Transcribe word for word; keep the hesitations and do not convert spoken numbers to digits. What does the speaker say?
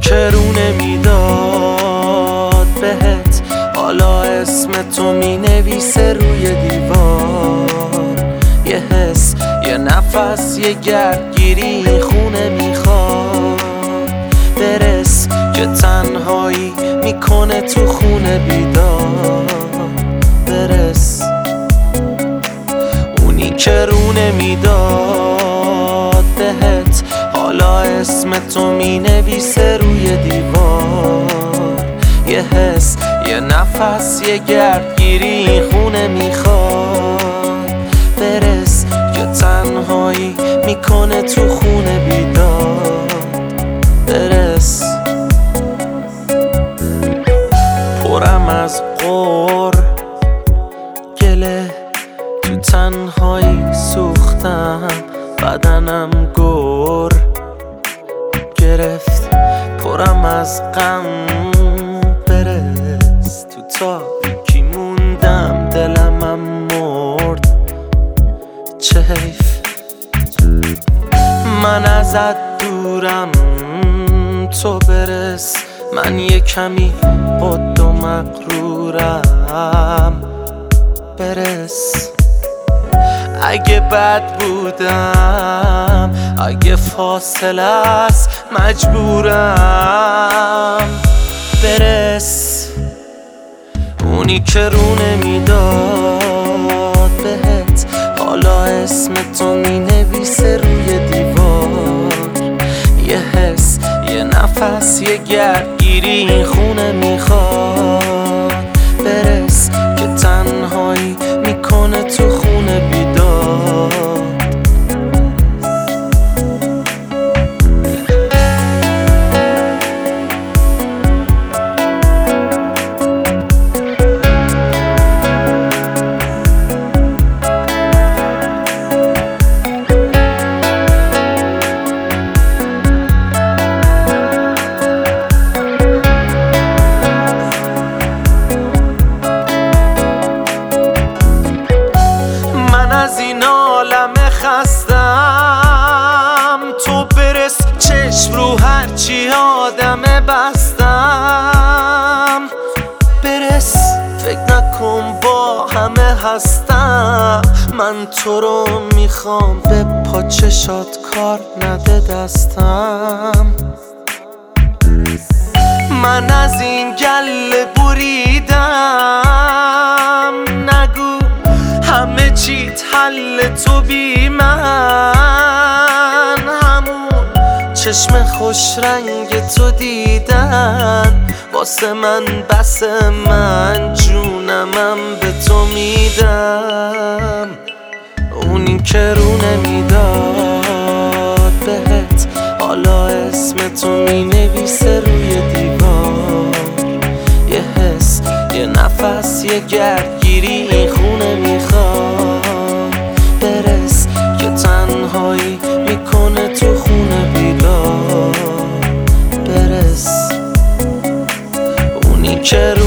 که رو نمیداد بهت، حالا اسم تو می نویسه روی دیوار. یه حس، یه نفس، یه گردگیری خونه میخواد برس، که تنهایی میکنه تو خونه بیدار. برس اونی که رو نمیداد بهت، حالا اسم تو می نویسه روی دیوار. یه حس، یه نفس، یه گردگیری خونه میخواد برس، که تنهایی میکنه تو خونه بیدار. برس پرم از غر گله، تو تنهایی سوختم، بدنم گر گرفت. پرم از غم برس، تو تاریکی موندم، دلمم مرد، چه حیف. من ازت دورم، تو برس، من یه کمی قد و مغرورم. برس اگه بد بودم، اگه فاصله است مجبورم. برس اونی که رو نمیداد بهت، حالا اسم تو می نویسه روی دیوار. یه حس، یه نفس، یه گردگیری این خونه میخواد برس، که تنهایی میکنه تو خونه بیدار. از این عالم خستم، تو برس، چشم رو هرچی آدم بستم. برس فکر نکن با همه هستم، من تو رو میخوام، به پا چشات کار نده دستم. من از این گله بریدم، نگو همه چیت حل تو بی من. همون چشم خوش رنگ تو دیدن واسه من بس، من جونمم به تو میدم. اونی که رو نمیداد بهت، حالا اسم تو می نویسه روی دیوار. یه حس، یه نفس، یه گردگیری این خونه میخواد برس، که تنهایی میکنه تو خونه بیدار. برس اونی که